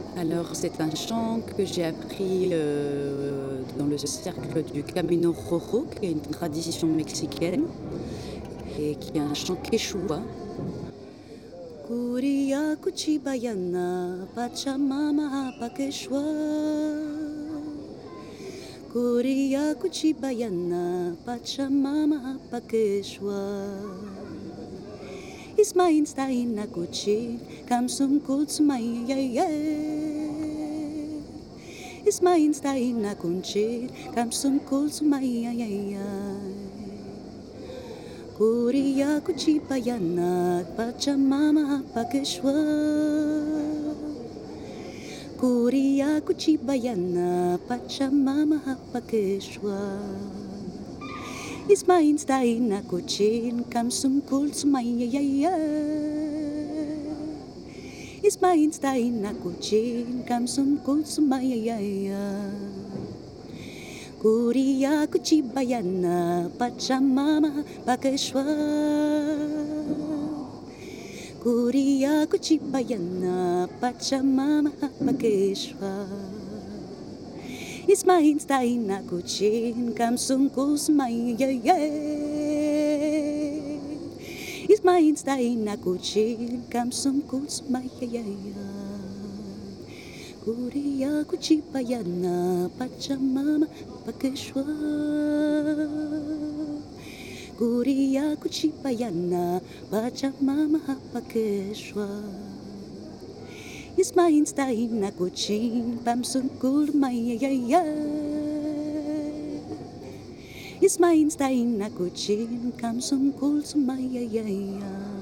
Alors, c'est un chant que j'ai appris dans le cercle du Camino Rojo, qui est une tradition mexicaine, et qui est un chant quechua. Kuria kuchibayana, Pachamama pakeshwa. Kuria kuchibayana, Pachamama pakeshwa. Ismain stain na kuchin, kamsum kutsumay Ismain stain na kunchin, kamsum kutsumay Kuria kuchipayana, Pachamama pakeshwa. Kuria kuchibayana, Pachamama pakeshwa. Ismain stain na kuchin, kamsum kultsumaya. Ismain stain na kuchin, kamsum kultsumaya. Kuria kuchibayana, Pachamama pakeshwa. Kuria kuchibayana, Pachamama pakeshwa. Ismain stain na kuchin, kamsum kultsumaya. Ismain stain na kuchin, kamsum kultsumaya. Kuria kuchipayana, Pachamama pakeshwa. Kuria kuchipayana, Pachamama pakeshwa. Ismain stain na kuchin, pamsum kulmaya. Ismain stain na kuchin, kamsum kulsumaya.